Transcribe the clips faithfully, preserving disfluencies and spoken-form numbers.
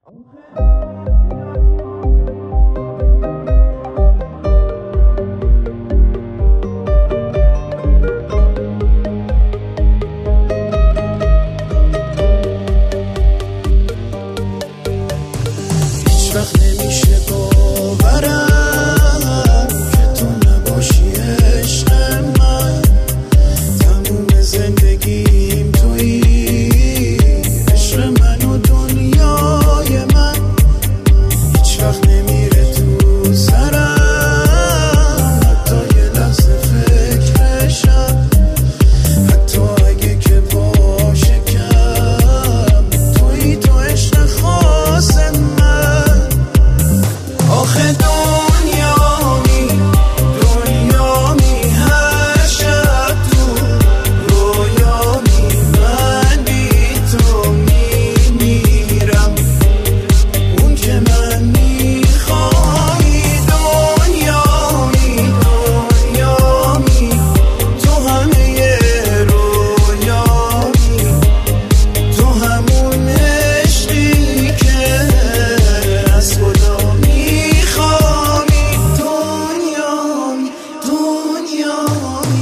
هیچ وقت نمیشه باورم که تو نباشی عشق من. تموم زندگیم تویی، عشق من و دنیای من. هیچ وقت نمیره تو سرم، حتی یه لحظه فکرشم. حتی اگه که باشه کم، تویی تو عشق خاص من. آخه دنیامی دنیامی هر شب تو رویامی، من بی تو میمیرم، اون که من میخوایی. دنیامی دنیامی تو همه رویامی، تو همون عشقی که از خدا میخوایی. دنیامی دنیامی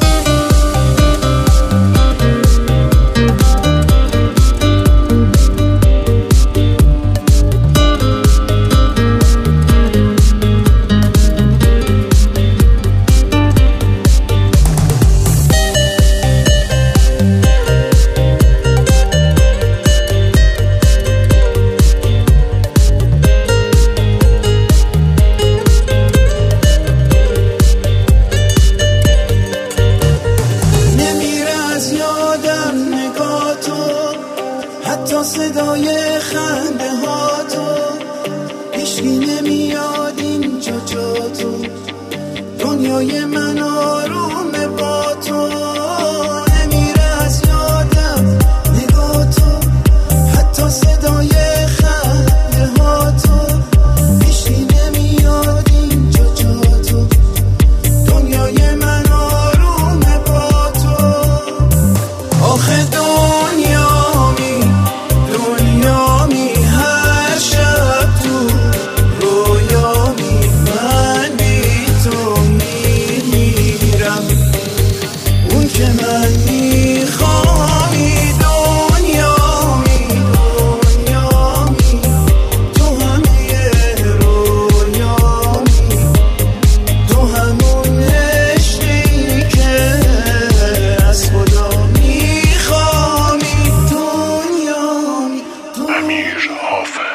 حتی صدای خنده ها تو، هیچکی نمیاد اینجا جا تو. دنیای من آرومه با تو، نمیره از یادم نگاه تو. حتی صدای خنده ها تو، هیچکی نمیاد اینجا جا تو. دنیای من آرومه با تو. آخه دنیامی دنیامی هر شب تو رویامی، من بی تو میمیرم، اون که من میخوایی. دنیامی دنیامی تو همه رویامی، تو همون عشقی که از خدا میخوایی. دنیامی امیر حافظ.